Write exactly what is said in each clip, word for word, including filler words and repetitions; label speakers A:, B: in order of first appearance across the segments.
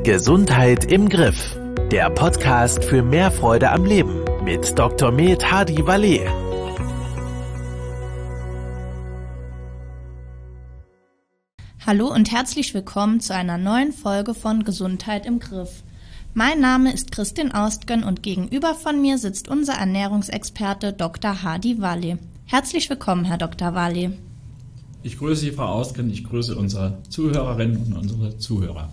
A: Gesundheit im Griff. Der Podcast für mehr Freude am Leben mit Doktor Med Hadi Waleh.
B: Hallo und herzlich willkommen zu einer neuen Folge von Gesundheit im Griff. Mein Name ist Christin Austgen und gegenüber von mir sitzt unser Ernährungsexperte Doktor Hadi Waleh. Herzlich willkommen, Herr Doktor Waleh.
C: Ich grüße Sie, Frau Austgen, ich grüße unsere Zuhörerinnen und unsere Zuhörer.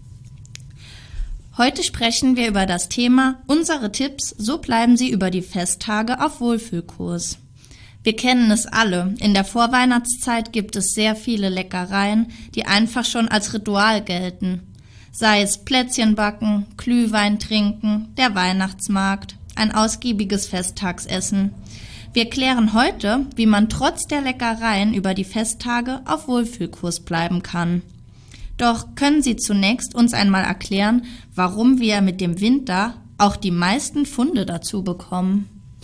B: Heute sprechen wir über das Thema Unsere Tipps, so bleiben Sie über die Festtage auf Wohlfühlkurs. Wir kennen es alle. In der Vorweihnachtszeit gibt es sehr viele Leckereien, die einfach schon als Ritual gelten. Sei es Plätzchen backen, Glühwein trinken, der Weihnachtsmarkt, ein ausgiebiges Festtagsessen. Wir klären heute, wie man trotz der Leckereien über die Festtage auf Wohlfühlkurs bleiben kann. Doch können Sie zunächst uns einmal erklären, warum wir mit dem Winter auch die meisten Funde dazu bekommen?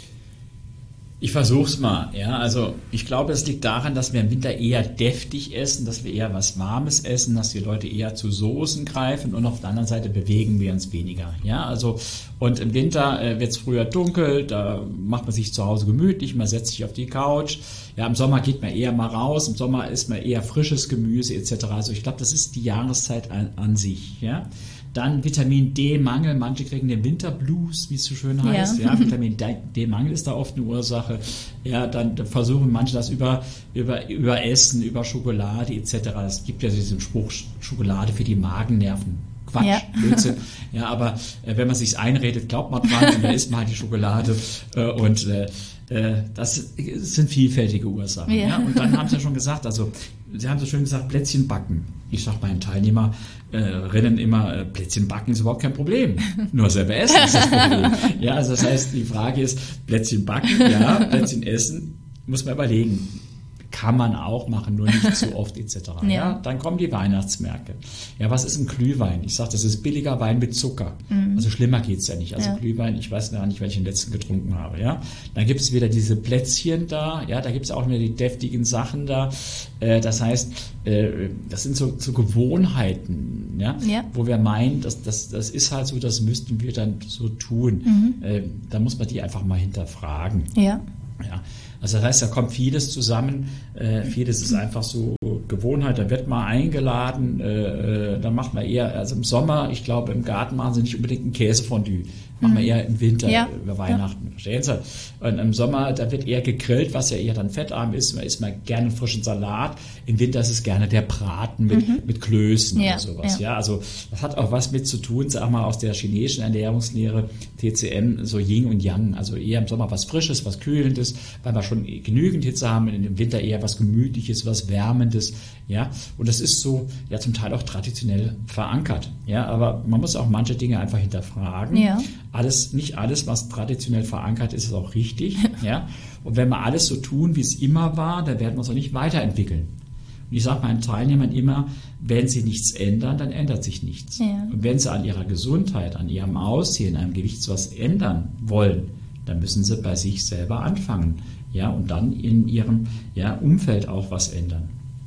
C: Ich versuch's mal, ja, also ich glaube, es liegt daran, dass wir im Winter eher deftig essen, dass wir eher was Warmes essen, dass die Leute eher zu Soßen greifen und auf der anderen Seite bewegen wir uns weniger, ja, also und im Winter äh, wird's früher dunkel, da macht man sich zu Hause gemütlich, man setzt sich auf die Couch, ja, im Sommer geht man eher mal raus, im Sommer isst man eher frisches Gemüse et cetera. Also ich glaube, das ist die Jahreszeit an, an sich, ja. Dann Vitamin D-Mangel, manche kriegen den Winterblues, wie es so schön heißt. Ja. Ja, Vitamin D-Mangel ist da oft eine Ursache. Ja, dann versuchen manche das über, über, über Essen, über Schokolade et cetera. Es gibt ja diesen Spruch, Schokolade für die Magennerven. Quatsch, ja. Blödsinn. Ja, aber äh, wenn man sich's einredet, glaubt man dran und dann isst man halt die Schokolade äh, und äh, äh, das sind vielfältige Ursachen. Ja. Ja. Und dann haben Sie ja schon gesagt, also Sie haben so schön gesagt, Plätzchen backen. Ich sage meinen Teilnehmerinnen immer, äh, Plätzchen backen ist überhaupt kein Problem. Nur selber essen ist das Problem. Ja, also das heißt, die Frage ist, Plätzchen backen, ja, Plätzchen essen, muss man überlegen. Kann man auch machen, nur nicht zu oft et cetera. Ja. Ja, dann kommen die Weihnachtsmärkte. Ja, was ist ein Glühwein? Ich sage, das ist billiger Wein mit Zucker. Mhm. Also schlimmer geht's ja nicht. Also ja. Glühwein, ich weiß gar nicht, welchen letzten getrunken habe. Ja, dann gibt es wieder diese Plätzchen da. Ja, da gibt es auch wieder die deftigen Sachen da. Äh, das heißt, äh, das sind so, so Gewohnheiten, ja, ja, wo wir meinen, das, das, das ist halt so, das müssten wir dann so tun. Mhm. Äh, da muss man die einfach mal hinterfragen.
B: Ja.
C: Ja, also das heißt, da kommt vieles zusammen, äh, vieles ist einfach so Gewohnheit, da wird mal eingeladen, äh, da macht man eher, also im Sommer, ich glaube im Garten machen sie nicht unbedingt ein Käsefondue, machen wir eher im Winter, ja, über Weihnachten, ja. Verstehen Sie? Und im Sommer, da wird eher gegrillt, was ja eher dann fettarm ist, man isst mal gerne frischen Salat, im Winter ist es gerne der Braten mit, mhm. mit Klößen ja. oder sowas, ja. ja, also das hat auch was mit zu tun, sag mal, aus der chinesischen Ernährungslehre, T C M, so Yin und Yang, also eher im Sommer was Frisches, was Kühlendes, weil wir schon genügend Hitze haben, in dem Winter eher was Gemütliches, was Wärmendes, ja, und das ist so, ja, zum Teil auch traditionell verankert, ja, aber man muss auch manche Dinge einfach hinterfragen.
B: Ja.
C: Alles, nicht alles, was traditionell verankert ist, ist auch richtig, ja, und wenn wir alles so tun, wie es immer war, dann werden wir uns auch nicht weiterentwickeln. Und ich sage meinen Teilnehmern immer, wenn sie nichts ändern, dann ändert sich nichts.
B: Ja.
C: Und wenn sie an ihrer Gesundheit, an ihrem Aussehen, an ihrem Gewicht was ändern wollen, dann müssen sie bei sich selber anfangen, ja, und dann in ihrem, ja, Umfeld auch was ändern.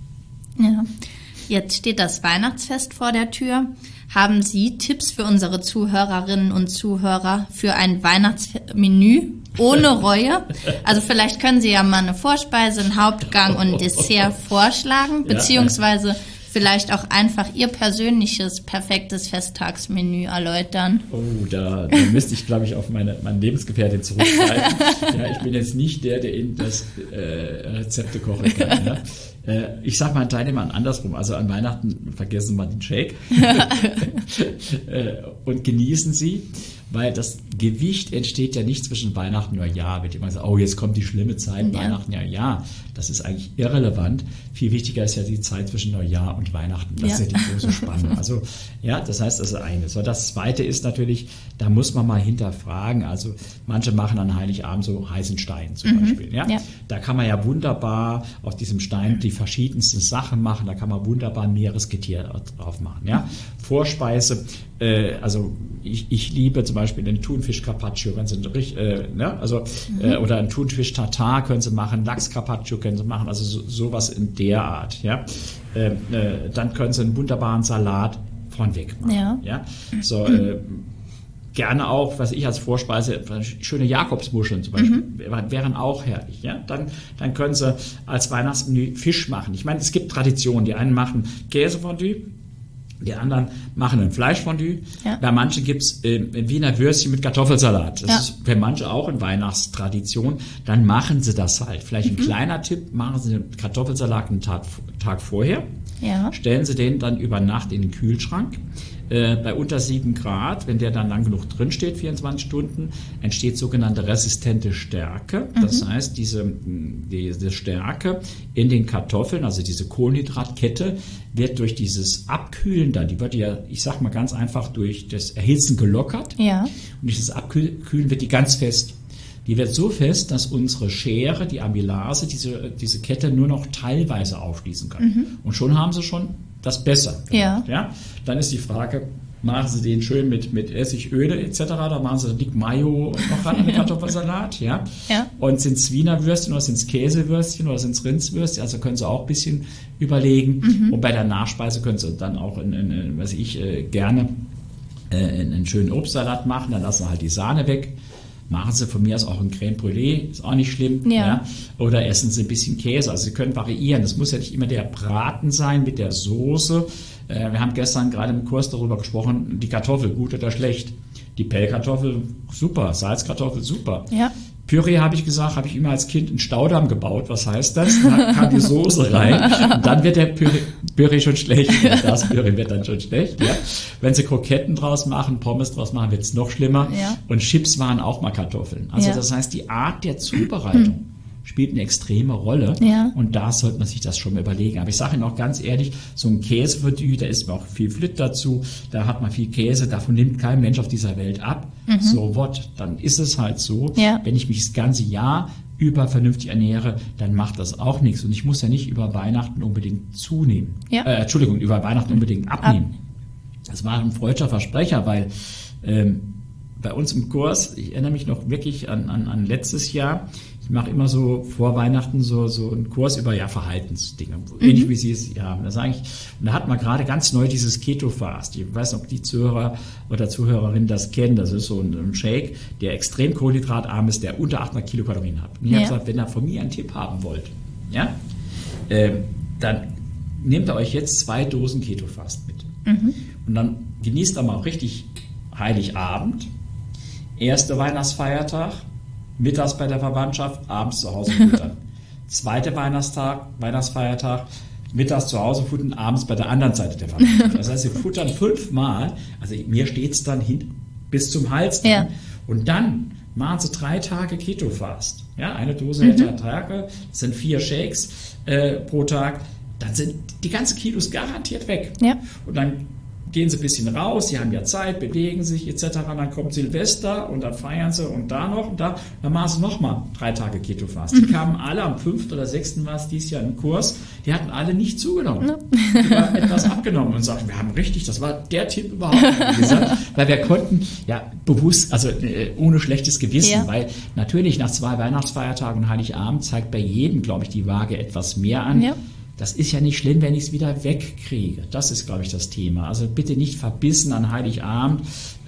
B: Ja, jetzt steht das Weihnachtsfest vor der Tür. Haben Sie Tipps für unsere Zuhörerinnen und Zuhörer für ein Weihnachtsmenü ohne Reue? Also vielleicht können Sie ja mal eine Vorspeise, einen Hauptgang und ein Dessert vorschlagen, beziehungsweise ja. vielleicht auch einfach Ihr persönliches, perfektes Festtagsmenü erläutern.
C: Oh, da, da müsste ich, glaube ich, auf meine, meine Lebensgefährtin zurückgreifen. Ja, ich bin jetzt nicht der, der Ihnen das äh, Rezepte kochen kann. Ja. Äh, ich sage meinen Teilnehmern andersrum. Also an Weihnachten vergessen wir den Shake äh, und genießen Sie, weil das Gewicht entsteht ja nicht zwischen Weihnachten und Neujahr. Wird immer gesagt, oh, jetzt kommt die schlimme Zeit, ja. Weihnachten, ja, ja. Das ist eigentlich irrelevant. Viel wichtiger ist ja die Zeit zwischen Neujahr und Weihnachten. Das ja. ist ja die große Spannung. Also, ja, das heißt, das ist eines. So, das Zweite ist natürlich, da muss man mal hinterfragen. Also, manche machen an Heiligabend so heißen Stein zum mhm. Beispiel. Ja? Ja. Da kann man ja wunderbar auf diesem Stein die verschiedensten Sachen machen. Da kann man wunderbar ein Meeresgetier drauf machen. Ja? Vorspeise, äh, also ich, ich liebe zum Beispiel den Thunfisch Carpaccio, wenn Sie, äh, ne? also, mhm. äh, oder einen Thunfisch Tartar können Sie machen, Lachs Carpaccio können Sie machen, also so, sowas in der Art. Ja? Äh, äh, dann können Sie einen wunderbaren Salat vornweg machen.
B: Ja.
C: Ja? So, äh, gerne auch, was ich als Vorspeise, schöne Jakobsmuscheln zum Beispiel, mhm. wären auch herrlich. Ja? Dann, dann können Sie als Weihnachtsmenü Fisch machen. Ich meine, es gibt Traditionen. Die einen machen Käsefondue, die anderen machen ein Fleischfondue. Ja. Bei manchen gibt's äh, Wiener Würstchen mit Kartoffelsalat. Das ja. ist für manche auch eine Weihnachtstradition. Dann machen Sie das halt. Vielleicht ein mhm. kleiner Tipp, machen Sie den Kartoffelsalat einen Tag, Tag vorher. Ja. Stellen Sie den dann über Nacht in den Kühlschrank. Äh, bei unter sieben Grad, wenn der dann lang genug drin steht, vierundzwanzig Stunden, entsteht sogenannte resistente Stärke. Mhm. Das heißt, diese, diese Stärke in den Kartoffeln, also diese Kohlenhydratkette, wird durch dieses Abkühlen dann, die wird ja, ich sag mal ganz einfach, durch das Erhitzen gelockert. Ja. Und durch das Abkühlen wird die ganz fest. Die wird so fest, dass unsere Schere, die Amylase, diese, diese Kette nur noch teilweise aufschließen kann. Mhm. Und schon haben Sie schon das besser gemacht, ja. ja. Dann ist die Frage, machen Sie den schön mit, mit Essig, Öle et cetera. Da machen Sie dick Mayo noch ran an den Kartoffelsalat. Ja. Ja. Und sind es Wiener Würstchen oder sind es Käsewürstchen oder sind es Rindswürstchen? Also können Sie auch ein bisschen überlegen. Mhm. Und bei der Nachspeise können Sie dann auch, in, in, in, was ich äh, gerne, äh, einen schönen Obstsalat machen. Dann lassen Sie halt die Sahne weg. Machen Sie von mir aus auch ein Crème Brûlée, ist auch nicht schlimm. Ja. Ja. Oder essen Sie ein bisschen Käse. Also Sie können variieren. Das muss ja nicht immer der Braten sein mit der Soße. Äh, wir haben gestern gerade im Kurs darüber gesprochen, die Kartoffel, gut oder schlecht. Die Pellkartoffel, super. Salzkartoffel, super. Ja. Püree, habe ich gesagt, habe ich immer als Kind einen Staudamm gebaut. Was heißt das? Dann kam die Soße rein und dann wird der Püree, Püree schon schlecht. Das Püree wird dann schon schlecht. Ja. Wenn Sie Kroketten draus machen, Pommes draus machen, wird es noch schlimmer. Ja. Und Chips waren auch mal Kartoffeln. Also ja. das heißt, die Art der Zubereitung spielt eine extreme Rolle. Ja. Und da sollte man sich das schon mal überlegen. Aber ich sage Ihnen auch ganz ehrlich, so ein Käsefondue, da ist auch viel Flit dazu, da hat man viel Käse, davon nimmt kein Mensch auf dieser Welt ab. Mhm. So what, dann ist es halt so. Ja. Wenn ich mich das ganze Jahr über vernünftig ernähre, dann macht das auch nichts. Und ich muss ja nicht über Weihnachten unbedingt zunehmen. Ja. Äh, Entschuldigung, über Weihnachten unbedingt abnehmen. Ab. Das war ein freudscher Versprecher, weil ähm, bei uns im Kurs, ich erinnere mich noch wirklich an, an, an letztes Jahr, ich mache immer so vor Weihnachten so, so einen Kurs über ja, Verhaltensdinge, mhm. ähnlich wie Sie es hier haben. Das eigentlich, und da hat man gerade ganz neu dieses Keto-Fast. Ich weiß nicht, ob die Zuhörer oder Zuhörerinnen das kennen. Das ist so ein, ein Shake, der extrem kohlenhydratarm ist, der unter achthundert Kilokalorien hat. Und ich ja. habe gesagt, wenn ihr von mir einen Tipp haben wollt, ja, äh, dann nehmt ihr euch jetzt zwei Dosen Keto-Fast mit. Mhm. Und dann genießt ihr mal auch richtig Heiligabend, erster Weihnachtsfeiertag, mittags bei der Verwandtschaft, abends zu Hause futtern. Zweiter Weihnachtstag, Weihnachtsfeiertag, mittags zu Hause futtern, abends bei der anderen Seite der Verwandtschaft. Das heißt, sie futtern fünfmal, also mir steht's dann hin, bis zum Hals dann. Ja. Und dann machen sie drei Tage Keto-Fast. Ja, eine Dose hält mhm. Tage, das sind vier Shakes äh, pro Tag. Dann sind die ganzen Kilos garantiert weg. Ja. Und dann gehen sie ein bisschen raus, sie haben ja Zeit, bewegen sich et cetera. Dann kommt Silvester und dann feiern sie und da noch und da. Dann machen sie nochmal drei Tage Keto-Fast. Die kamen alle am fünften oder sechsten war es dieses Jahr im Kurs. Die hatten alle nicht zugenommen. No. Die haben etwas abgenommen und sagten, wir haben richtig, das war der Tipp überhaupt, wie gesagt, weil wir konnten ja bewusst, also äh, ohne schlechtes Gewissen, ja. weil natürlich nach zwei Weihnachtsfeiertagen und Heiligabend zeigt bei jedem, glaube ich, die Waage etwas mehr an. Ja. Das ist ja nicht schlimm, wenn ich es wieder wegkriege. Das ist, glaube ich, das Thema. Also bitte nicht verbissen an Heiligabend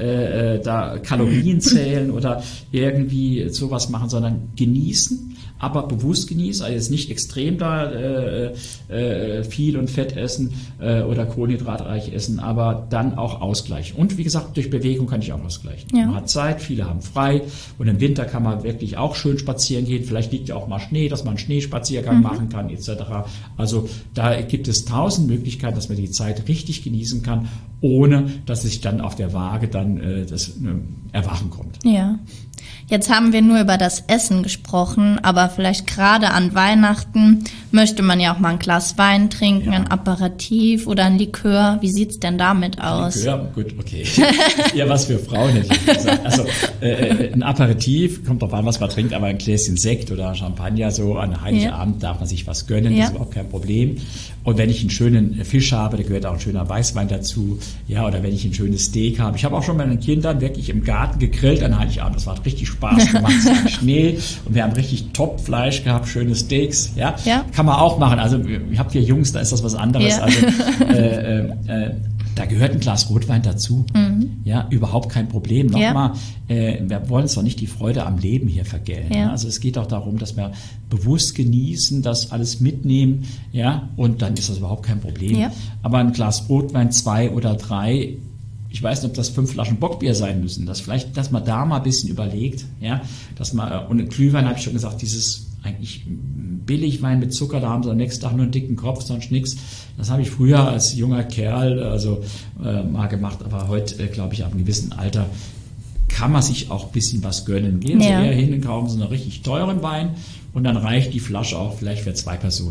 C: äh, da Kalorien zählen oder irgendwie sowas machen, sondern genießen, aber bewusst genießen. Also jetzt nicht extrem da äh, äh, viel und Fett essen äh, oder kohlenhydratreich essen, aber dann auch ausgleichen. Und wie gesagt, durch Bewegung kann ich auch ausgleichen. Ja. Man hat Zeit, viele haben frei und im Winter kann man wirklich auch schön spazieren gehen. Vielleicht liegt ja auch mal Schnee, dass man einen Schneespaziergang mhm. machen kann et cetera. Also da gibt es tausend Möglichkeiten, dass man die Zeit richtig genießen kann, ohne dass sich dann auf der Waage dann äh, das äh, Erwachen kommt.
B: Ja. Jetzt haben wir nur über das Essen gesprochen, aber vielleicht gerade an Weihnachten möchte man ja auch mal ein Glas Wein trinken, ja. ein Aperitif oder ein Likör. Wie sieht's denn damit aus?
C: Likör, gut, okay. Ja, was für Frauen hätte ich gesagt. Also äh, ein Aperitif, kommt drauf an, was man trinkt, aber ein Gläschen Sekt oder Champagner, so an Heiligabend ja. darf man sich was gönnen, ja. das ist überhaupt kein Problem. Und wenn ich einen schönen Fisch habe, da gehört auch ein schöner Weißwein dazu, ja, oder wenn ich ein schönes Steak habe. Ich habe auch schon bei den Kindern wirklich im Garten gegrillt an Heiligabend. Das war richtig Spaß gemacht, es war Schnee und wir haben richtig Top-Fleisch gehabt, schöne Steaks, ja? ja, kann man auch machen. Also ich habe hier Jungs, da ist das was anderes. Ja. Also äh, äh, Da gehört ein Glas Rotwein dazu. Mhm. Ja, überhaupt kein Problem. Nochmal, ja. äh, wir wollen zwar nicht die Freude am Leben hier vergällen. Ja. Also es geht auch darum, dass wir bewusst genießen, das alles mitnehmen. Ja, und dann ist das überhaupt kein Problem. Ja. Aber ein Glas Rotwein, zwei oder drei, ich weiß nicht, ob das fünf Flaschen Bockbier sein müssen. Das vielleicht, dass man da mal ein bisschen überlegt. Ja, dass man, und Glühwein habe ich schon gesagt, dieses eigentlich Billigwein mit Zucker, da haben sie am nächsten Tag nur einen dicken Kopf, sonst nichts. Das habe ich früher als junger Kerl also äh, mal gemacht, aber heute, äh, glaube ich, ab einem gewissen Alter kann man sich auch ein bisschen was gönnen. Gehen ja. Sie eher hin und kaufen so einen richtig teuren Wein und dann reicht die Flasche auch vielleicht für zwei Personen.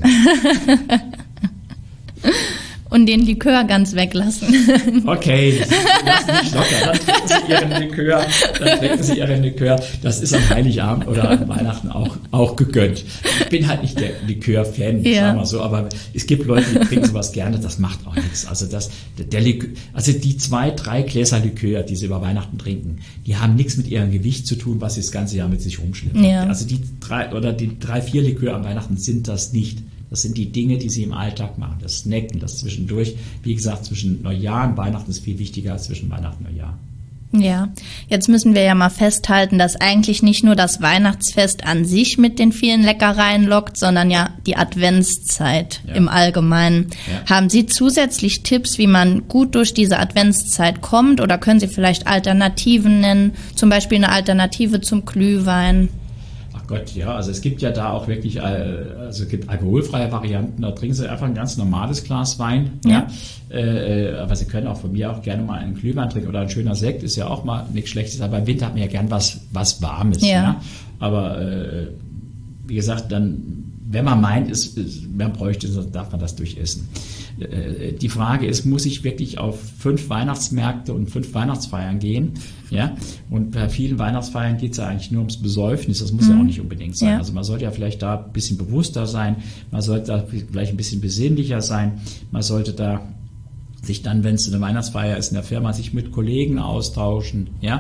B: Und den Likör ganz weglassen.
C: Okay, lassen Sie nicht locker. Dann trinken Sie Ihren Likör, dann trinken Sie Ihren Likör. Das ist am Heiligabend oder an Weihnachten auch, auch gegönnt. Ich bin halt nicht der Likör-Fan, ja. sagen wir so, aber es gibt Leute, die trinken sowas gerne, das macht auch nichts. Also das, der Likör, also die zwei, drei Gläser Likör, die Sie über Weihnachten trinken, die haben nichts mit Ihrem Gewicht zu tun, was Sie das ganze Jahr mit sich rumschleppen. Ja. Also die drei oder die drei, vier Likör am Weihnachten sind das nicht. Das sind die Dinge, die Sie im Alltag machen. Das Snacken, das zwischendurch. Wie gesagt, zwischen Neujahr und Weihnachten ist viel wichtiger als zwischen Weihnachten und Neujahr.
B: Ja, jetzt müssen wir ja mal festhalten, dass eigentlich nicht nur das Weihnachtsfest an sich mit den vielen Leckereien lockt, sondern ja die Adventszeit ja. im Allgemeinen. Ja. Haben Sie zusätzlich Tipps, wie man gut durch diese Adventszeit kommt? Oder können Sie vielleicht Alternativen nennen? Zum Beispiel eine Alternative zum Glühwein?
C: Gott, ja, also es gibt ja da auch wirklich, also es gibt alkoholfreie Varianten, da trinken Sie einfach ein ganz normales Glas Wein, ja. ja. Äh, aber Sie können auch von mir auch gerne mal einen Glühwein trinken oder ein schöner Sekt, ist ja auch mal nichts Schlechtes, aber im Winter hat man ja gern was, was Warmes, ja. ja? Aber äh, wie gesagt, dann, wenn man meint, ist, ist, man bräuchte, dann darf man das durchessen. Äh, die Frage ist, muss ich wirklich auf fünf Weihnachtsmärkte und fünf Weihnachtsfeiern gehen? Ja, und bei vielen Weihnachtsfeiern geht es ja eigentlich nur ums Besäufnis, das muss mhm. ja auch nicht unbedingt sein. Ja. Also man sollte ja vielleicht da ein bisschen bewusster sein, man sollte da vielleicht ein bisschen besinnlicher sein, man sollte da sich dann, wenn es eine Weihnachtsfeier ist in der Firma, sich mit Kollegen austauschen, ja,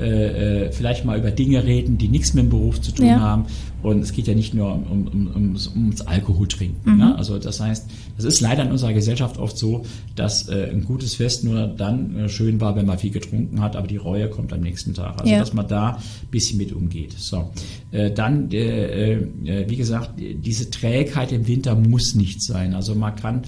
C: äh, vielleicht mal über Dinge reden, die nichts mit dem Beruf zu tun ja. haben. Und es geht ja nicht nur um, um, um, ums Alkoholtrinken. Mhm. Ne? Also das heißt, es ist leider in unserer Gesellschaft oft so, dass äh, ein gutes Fest nur dann äh, schön war, wenn man viel getrunken hat, aber die Reue kommt am nächsten Tag. Also ja. dass man da ein bisschen mit umgeht. So, äh, dann, äh, äh, wie gesagt, diese Trägheit im Winter muss nicht sein. Also man kann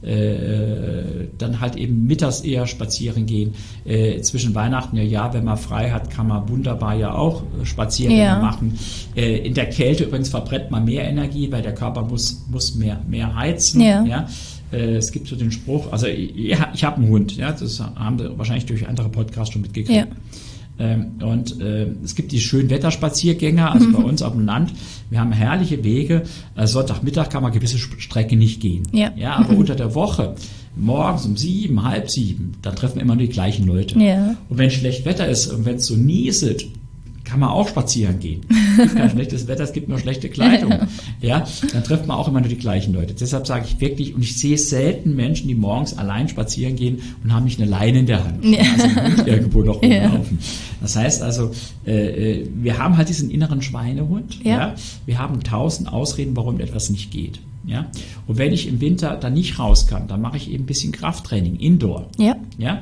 C: äh, dann halt eben mittags eher spazieren gehen. Äh, zwischen Weihnachten und Jahr, wenn man frei hat, kann man wunderbar ja auch Spaziergänge ja. machen. Äh, in der Kälte übrigens verbrennt man mehr Energie, weil der Körper muss, muss mehr, mehr heizen. Ja. Ja. Äh, es gibt so den Spruch, also ich, ich habe einen Hund, ja, das haben Sie wahrscheinlich durch andere Podcasts schon mitgekriegt. Ja. Ähm, und äh, es gibt die schönen Wetterspaziergänge, also mhm. bei uns auf dem Land. Wir haben herrliche Wege. Äh, Sonntagmittag kann man gewisse Strecken nicht gehen. Ja. Ja, aber mhm. unter der Woche, morgens um sieben, halb sieben, dann treffen immer nur die gleichen Leute. Ja. Und wenn schlecht Wetter ist und wenn es so nieselt, kann man auch spazieren gehen. Es gibt kein schlechtes Wetter, es gibt nur schlechte Kleidung. Ja, dann trifft man auch immer nur die gleichen Leute. Deshalb sage ich wirklich, und ich sehe selten Menschen, die morgens allein spazieren gehen und haben nicht eine Leine in der Hand. Ja. Also nicht irgendwo noch rumlaufen. Ja. Das heißt also, äh, wir haben halt diesen inneren Schweinehund. Ja. Ja. Wir haben tausend Ausreden, warum etwas nicht geht. Ja. Und wenn ich im Winter dann nicht raus kann, dann mache ich eben ein bisschen Krafttraining, Indoor. Ja. Ja.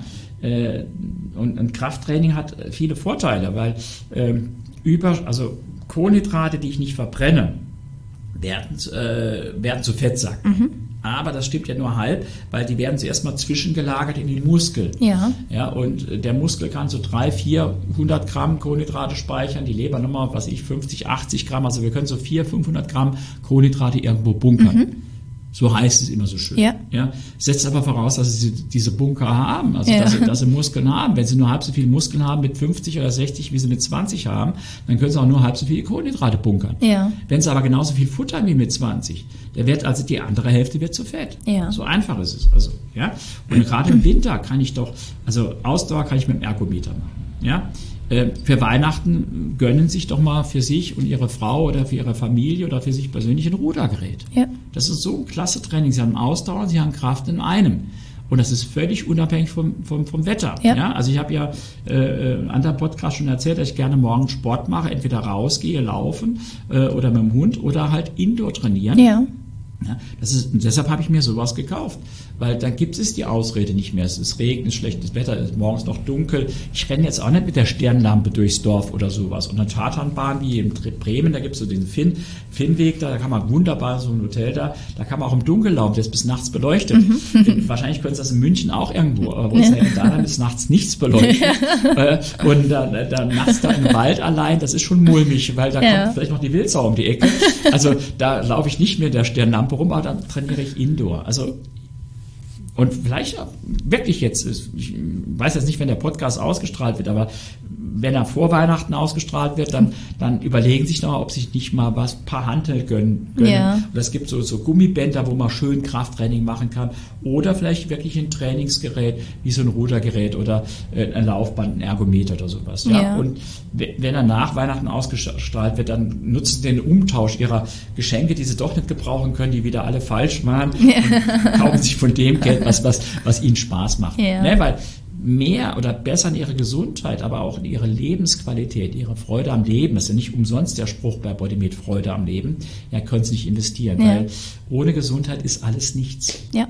C: Und ein Krafttraining hat viele Vorteile, weil ähm, über, also Kohlenhydrate, die ich nicht verbrenne, werden, äh, werden zu Fettsacken. Mhm. Aber das stimmt ja nur halb, weil die werden zuerst mal zwischengelagert in den Muskel. Ja. Ja, und der Muskel kann so dreihundert, vierhundert Gramm Kohlenhydrate speichern, die Leber nochmal, was ich, fünfzig, achtzig Gramm, also wir können so vierhundert, fünfhundert Gramm Kohlenhydrate irgendwo bunkern. Mhm. So heißt es immer so schön. Ja. Ja, setzt aber voraus, dass sie diese Bunker haben, also ja. dass, sie, dass sie Muskeln haben. Wenn sie nur halb so viele Muskeln haben mit fünfzig oder sechzig, wie sie mit zwanzig haben, dann können sie auch nur halb so viele Kohlenhydrate bunkern. Ja. Wenn sie aber genauso viel futtern wie mit zwanzig, der wird also die andere Hälfte wird zu fett. Ja. So einfach ist es. Also, ja. Und gerade im Winter kann ich doch, also Ausdauer kann ich mit dem Ergometer machen. Ja. Für Weihnachten gönnen sich doch mal für sich und ihre Frau oder für ihre Familie oder für sich persönlich ein Rudergerät. Ja. Das ist so ein klasse Training. Sie haben Ausdauer, sie haben Kraft in einem. Und das ist völlig unabhängig vom, vom, vom Wetter. Ja. Ja, also ich habe ja äh, in anderen Podcast schon erzählt, dass ich gerne morgens Sport mache, entweder rausgehe, laufen äh, oder mit dem Hund oder halt Indoor trainieren. Ja. Ja, das ist, und deshalb habe ich mir sowas gekauft, weil dann gibt es die Ausrede nicht mehr. Es ist Regen, es ist schlechtes Wetter, es ist morgens noch dunkel. Ich renne jetzt auch nicht mit der Stirnlampe durchs Dorf oder sowas. Und eine Tatanbahn wie in Bremen, da gibt es so diesen Finn, Finnweg, da, da kann man wunderbar, so ein Hotel da, da kann man auch im Dunkeln laufen, der ist bis nachts beleuchtet. Mhm. Wahrscheinlich können Sie das in München auch irgendwo, aber wo es ja. da dann ist nachts nichts beleuchtet. Ja. Und dann, dann nachts da im Wald allein, das ist schon mulmig, weil da ja. kommt vielleicht noch die Wildsau um die Ecke. Also da laufe ich nicht mehr der Stirnlampe rum, aber dann trainiere ich Indoor. Also und vielleicht wirklich jetzt, ich weiß jetzt nicht, wenn der Podcast ausgestrahlt wird, aber wenn er vor Weihnachten ausgestrahlt wird, dann, dann überlegen sich noch, ob sich nicht mal was paar Hantel gönnen. gönnen. Ja. Oder es gibt so, so Gummibänder, wo man schön Krafttraining machen kann. Oder vielleicht wirklich ein Trainingsgerät, wie so ein Rudergerät oder ein Laufband, ein Ergometer oder sowas. Ja? Ja. Und wenn er nach Weihnachten ausgestrahlt wird, dann nutzen sie den Umtausch ihrer Geschenke, die sie doch nicht gebrauchen können, die wieder alle falsch machen, ja. und kaufen sich von dem Geld, was, was, was ihnen Spaß macht. Ja. Ne? Weil mehr oder besser in ihre Gesundheit, aber auch in ihre Lebensqualität, ihre Freude am Leben, das ist ja nicht umsonst der Spruch bei Bodymed, Freude am Leben, ja, können sie nicht investieren, ja. weil ohne Gesundheit ist alles nichts.
B: Ja.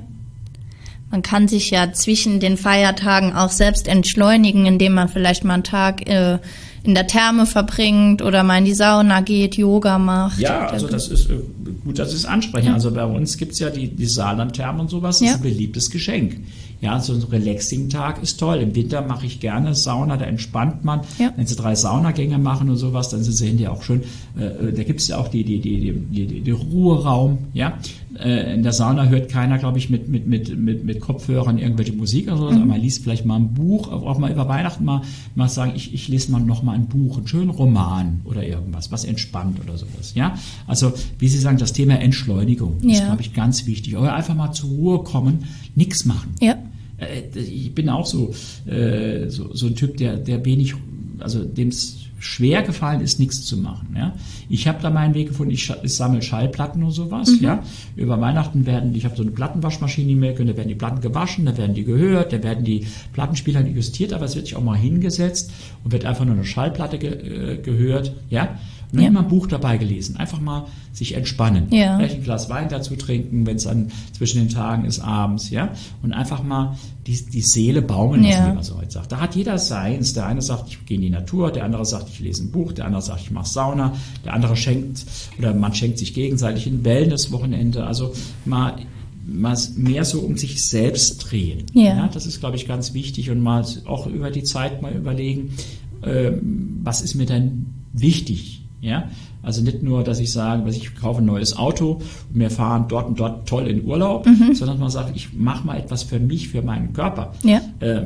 B: Man kann sich ja zwischen den Feiertagen auch selbst entschleunigen, indem man vielleicht mal einen Tag äh, in der Therme verbringt oder mal in die Sauna geht, Yoga macht.
C: Ja, also das ist äh, gut, das ist ansprechend. Ja. Also bei uns gibt's ja die, die Saarlandtherme und sowas, das ja. ist ein beliebtes Geschenk. Ja, so ein Relaxing-Tag ist toll. Im Winter mache ich gerne Sauna, da entspannt man. Ja. Wenn Sie drei Saunagänge machen und sowas, dann sehen die auch schön, äh, da gibt's ja auch die, die, die, die, die, die Ruheraum, ja. Äh, in der Sauna hört keiner, glaube ich, mit, mit, mit, mit, mit Kopfhörern irgendwelche Musik oder sowas, mhm. aber man liest vielleicht mal ein Buch, auch mal über Weihnachten mal, mal sagen, ich, ich lese mal noch mal ein Buch, einen schönen Roman oder irgendwas, was entspannt oder sowas, ja. Also, wie Sie sagen, das Thema Entschleunigung ja. ist, glaube ich, ganz wichtig. Oder einfach mal zur Ruhe kommen, nichts machen.
B: Ja.
C: Ich bin auch so, äh, so, so ein Typ, der, der wenig, also dem es schwer gefallen ist, nichts zu machen. Ja? Ich habe da meinen Weg gefunden, ich, ich sammle Schallplatten und sowas. Mhm. Ja? Über Weihnachten werden, ich habe so eine Plattenwaschmaschine in mir, da werden die Platten gewaschen, da werden die gehört, da werden die Plattenspieler justiert, aber es wird sich auch mal hingesetzt und wird einfach nur eine Schallplatte ge, äh, gehört. Ja? Und dann ja. mal ein Buch dabei gelesen. Einfach mal sich entspannen. Ja. Vielleicht ein Glas Wein dazu trinken, wenn es dann zwischen den Tagen ist, abends. Ja. Und einfach mal die, die Seele baumeln lassen, ja. wie man so heute sagt. Da hat jeder seins. Der eine sagt, ich gehe in die Natur. Der andere sagt, ich lese ein Buch. Der andere sagt, ich mache Sauna. Der andere schenkt, oder man schenkt sich gegenseitig ein Wellness-Wochenende. Also mal, mal mehr so um sich selbst drehen. Ja. Ja, das ist, glaube ich, ganz wichtig. Und mal auch über die Zeit mal überlegen, äh, was ist mir denn wichtig? Ja, also nicht nur, dass ich sage, ich kaufe ein neues Auto und wir fahren dort und dort toll in Urlaub, mhm. sondern man sagt, ich mache mal etwas für mich, für meinen Körper. Ja. Ähm,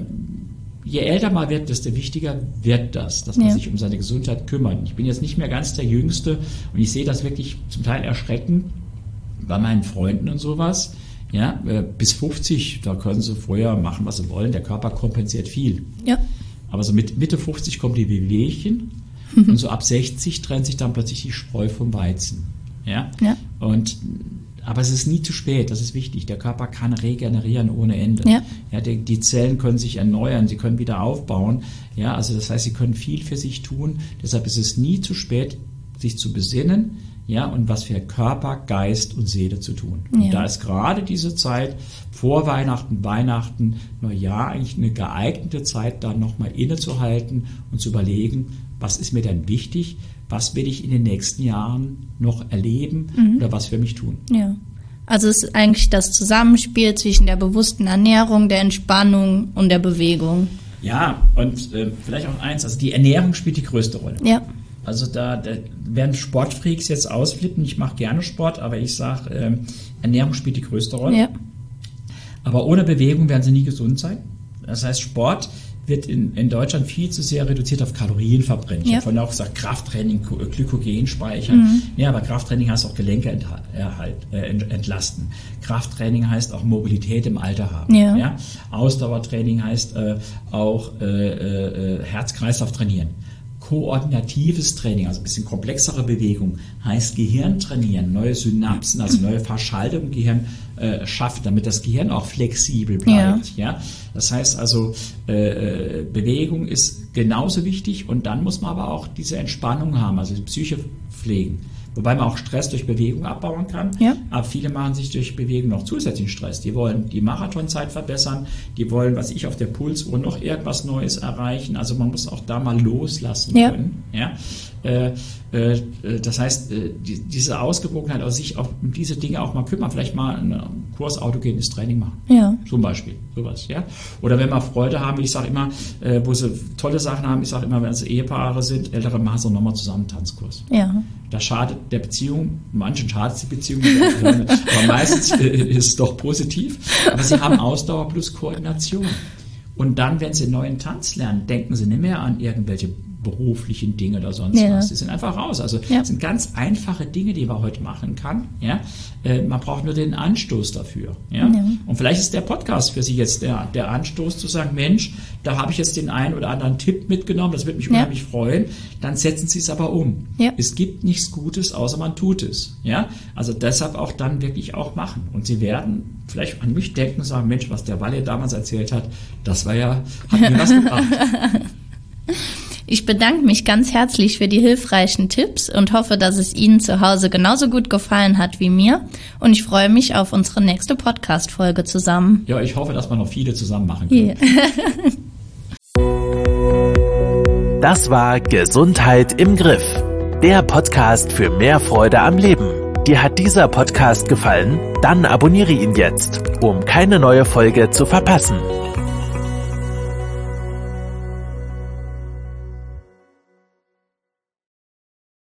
C: je älter man wird, desto wichtiger wird das, dass man ja. sich um seine Gesundheit kümmert. Ich bin jetzt nicht mehr ganz der Jüngste und ich sehe das wirklich zum Teil erschreckend bei meinen Freunden und sowas. Ja, äh, bis fünfzig, da können sie vorher machen, was sie wollen. Der Körper kompensiert viel. Ja. Aber so mit Mitte fünfzig kommen die Wehwehchen. Und so ab sechzig trennt sich dann plötzlich die Spreu vom Weizen. Ja? Ja. Und, aber es ist nie zu spät, das ist wichtig. Der Körper kann regenerieren ohne Ende. Ja. Ja, die, die Zellen können sich erneuern, sie können wieder aufbauen. Ja, also das heißt, sie können viel für sich tun. Deshalb ist es nie zu spät, sich zu besinnen, ja, und was für Körper, Geist und Seele zu tun. Und ja. da ist gerade diese Zeit vor Weihnachten, Weihnachten, Neujahr eigentlich eine geeignete Zeit, da nochmal innezuhalten und zu überlegen, was ist mir denn wichtig, was will ich in den nächsten Jahren noch erleben mhm. oder was für mich tun.
B: Ja. Also es ist eigentlich das Zusammenspiel zwischen der bewussten Ernährung, der Entspannung und der Bewegung.
C: Ja, und äh, vielleicht auch eins, also die Ernährung spielt die größte Rolle. Ja. Also da, da werden Sportfreaks jetzt ausflippen, ich mache gerne Sport, aber ich sage, äh, Ernährung spielt die größte Rolle. Ja. Aber ohne Bewegung werden sie nie gesund sein. Das heißt, Sport wird in, in Deutschland viel zu sehr reduziert auf Kalorienverbrennung. Ja. Ich habe vorhin auch gesagt, Krafttraining, Glykogen speichern. Mhm. Ja, aber Krafttraining heißt auch Gelenke ent, äh, entlasten. Krafttraining heißt auch Mobilität im Alter haben. Ja. Ja? Ausdauertraining heißt äh, auch äh, äh, Herz-Kreislauf trainieren. Koordinatives Training, also ein bisschen komplexere Bewegung, heißt Gehirn trainieren, neue Synapsen, also neue Verschaltung im Gehirn äh, schafft, damit das Gehirn auch flexibel bleibt. Ja. Ja? Das heißt also, äh, Bewegung ist genauso wichtig und dann muss man aber auch diese Entspannung haben, also die Psyche pflegen. Wobei man auch Stress durch Bewegung abbauen kann.
B: Ja.
C: Aber viele machen sich durch Bewegung noch zusätzlichen Stress. Die wollen die Marathonzeit verbessern, die wollen, was ich, auf der Pulsuhr noch irgendwas Neues erreichen. Also man muss auch da mal loslassen
B: ja.
C: können. Ja? Äh, äh, das heißt, äh, die, diese Ausgewogenheit aus sich auch um diese Dinge auch mal kümmern, vielleicht mal einen Kurs autogenes Training machen.
B: Ja.
C: Zum Beispiel, sowas, ja. Oder wenn wir Freude haben, ich sage immer, äh, wo sie tolle Sachen haben, ich sage immer, wenn es Ehepaare sind, ältere machen sie nochmal zusammen einen Tanzkurs.
B: Ja.
C: Das schadet der Beziehung, manchen schadet es die Beziehung, aber meistens äh, ist es doch positiv. Aber sie haben Ausdauer plus Koordination. Und dann, wenn sie einen neuen Tanz lernen, denken sie nicht mehr an irgendwelche beruflichen Dinge oder sonst
B: ja.
C: was. Die sind einfach raus. Also
B: ja.
C: das sind ganz einfache Dinge, die man heute machen kann. Ja? Äh, man braucht nur den Anstoß dafür. Ja? Ja. Und vielleicht ist der Podcast für Sie jetzt der, der Anstoß zu sagen, Mensch, da habe ich jetzt den einen oder anderen Tipp mitgenommen, das würde mich unheimlich ja. freuen. Dann setzen Sie es aber um.
B: Ja.
C: Es gibt nichts Gutes, außer man tut es. Ja? Also deshalb auch dann wirklich auch machen. Und Sie werden vielleicht an mich denken und sagen, Mensch, was der Walle damals erzählt hat, das war ja, hat mir was gebracht.
B: Ich bedanke mich ganz herzlich für die hilfreichen Tipps und hoffe, dass es Ihnen zu Hause genauso gut gefallen hat wie mir. Und ich freue mich auf unsere nächste Podcast-Folge zusammen.
C: Ja, ich hoffe, dass wir noch viele zusammen machen können.
A: Yeah. Das war Gesundheit im Griff, der Podcast für mehr Freude am Leben. Dir hat dieser Podcast gefallen? Dann abonniere ihn jetzt, um keine neue Folge zu verpassen.